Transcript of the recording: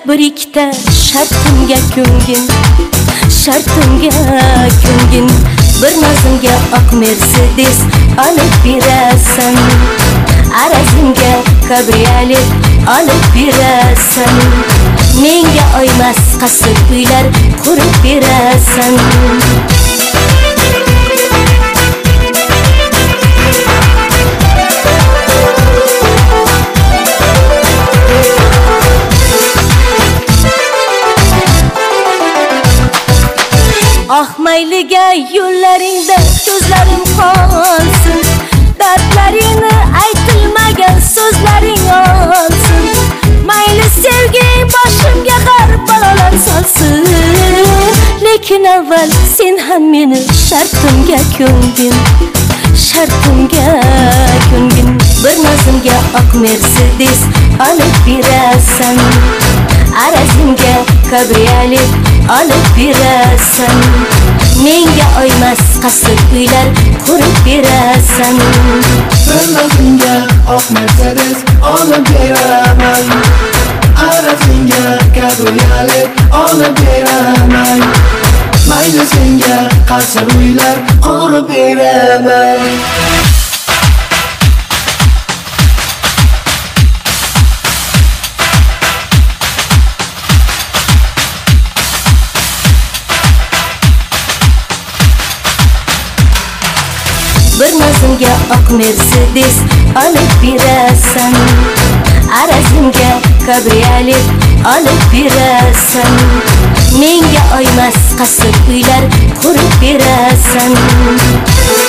bir ikkita shartimga ko'ngin, shartimga ko'ngin. Bir nazimga oq Mercedes olib berasan, arazimga kabriolet olib berasan. Menga oymas qasr uylar qurib berasan. Ah mayliga yo'llaringda ko'zlarim qolsin, dardlaringni aytilmagan so'zlaring olsin. Mayli sevging boshimga har balolar solsin, lekin avval sen ham meni shartimga ko'ngin, shartimga ko'ngin. Bir nazimga oq Mercedes olib berasan, arazimga kabriolet olib berasan. Menga oymas qasr uylar qurib berasan. Bir nazimga oq Mercedes olib beraman, arazimga kabriolet olib beraman. Mayli senga qasr uylar qurib beraman. Bir nazimga oq Mercedes olib berasan, arazimga kabriolet olib berasan. Menga oymas qasr uylar qurib berasan.